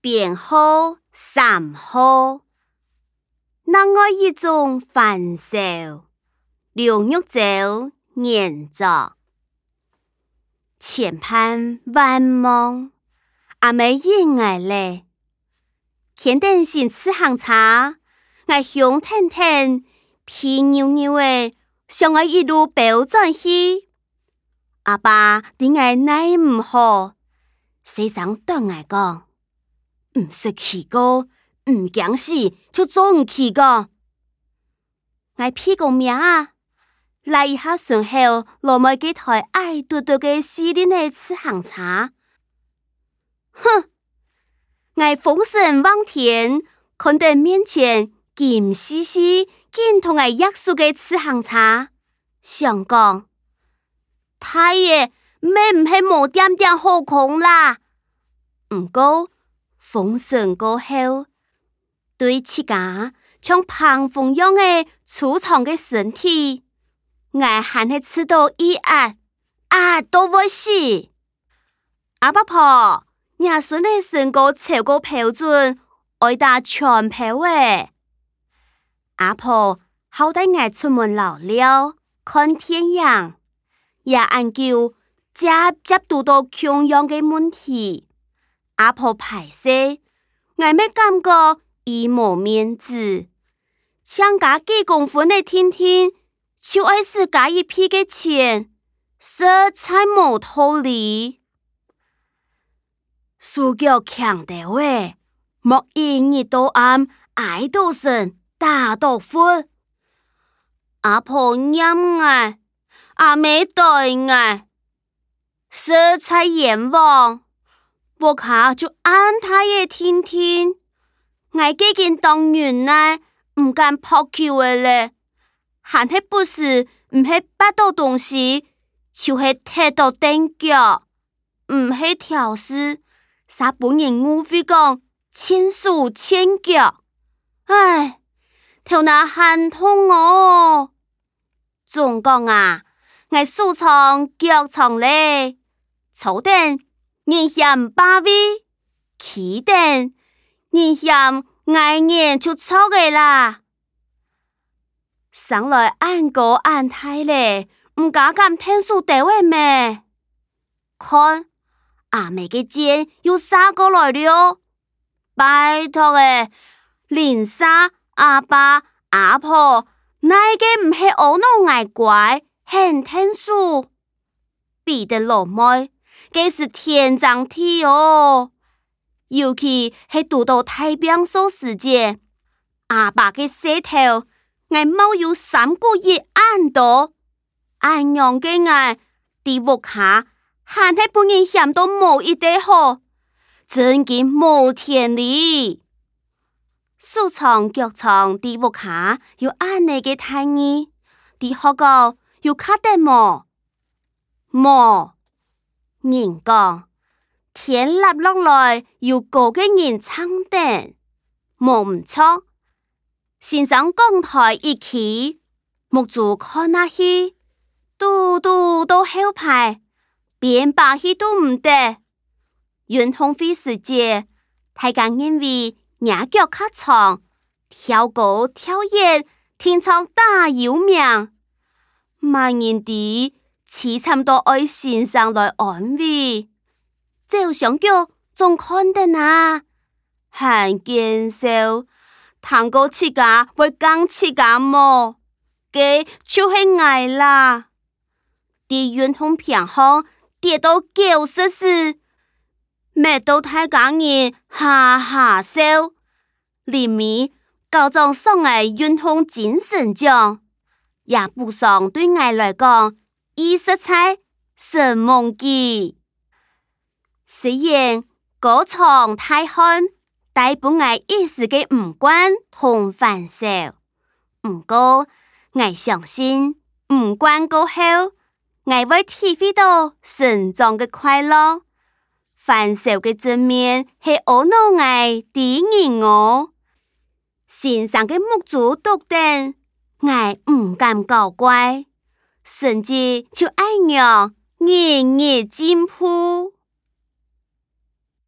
编號3號。另外一種番薯，劉玉洲研作。前盼萬望，阿妹應愛嘞。天等先吃行茶，我香騰騰，皮扭扭的，想我一路跑轉去。阿爸對我奈唔好，細聲對我講，唔識去過，唔驚死就做唔去過。我屁個名啊，來一下順後，落埋幾台愛嘟嘟嘅西林的吃行茶。哼！我風神望天，看到面前金兮兮、金同我約束嘅吃行茶，想講，太爺咩唔係冇點點好空啦。唔過風神過後，對自家像澎風樣嘅粗長嘅身體，我還係吃到一壓都會死。阿伯婆，娘孫的身高超過標準，愛打全標誒。阿婆好帶我出門老了，看天陽，也研究接拄到窮樣嘅問題。阿婆排泄，我咩感覺伊無面子，請加幾公分的聽聽，就愛是加一屁嘅錢，實在無道理。手腳強的話，莫因日到暗，挨到神，打到昏。阿婆念我，阿妹對我，實在冤枉。我卡就安他也聽聽，我幾件當原來唔敢撲球的咧，還係不是唔係bắt到東西，就係踢到頂腳，唔係挑事。啥本人誤會講千手千腳，唉，頭那很痛哦。總講啊，我手長腳長咧，草等人嫌巴味，起等人嫌愛人就錯嘅啦。上來按哥按太咧，唔敢聽數地位咩？看。阿妹嘅箭又殺過來了，拜託誒，連殺阿爸阿婆，那個唔係我弄愛怪，很聽數。彼得老妹，佢是天長地哦，尤其係讀到太平數時節，阿爸嘅舌頭，我冇有3個月按到，按樣嘅我地屋下。還係本人嫌到冇一地好，真嘅冇天理。手長腳長地屋下，要按你嘅太兒，地學校要卡得冇？冇。人講天立落來要高嘅人撐定，冇唔錯。先生講台一起，目珠看那去，嘟嘟都後排。連把戲都唔得，運動會時節，大家因為牙腳較長，跳高跳遠，天窗大有名。萬人哋似差唔多愛先生來安慰，就想叫仲看得啊，很見笑，談過自家會講自家麼？佢就係愛啦，啲運動偏好。跌到90，咩都太感人，哈哈笑。裡面高中送我運動精神獎，也補上對我來講，20才神夢記。雖然高長大漢，但本我一時嘅唔慣同反手，唔過我相信唔慣過後。我會體會到成長的快樂，反手的正面係我腦愛第二我，先生的目珠獨等，我唔敢搞怪，甚至就愛讓日日進步。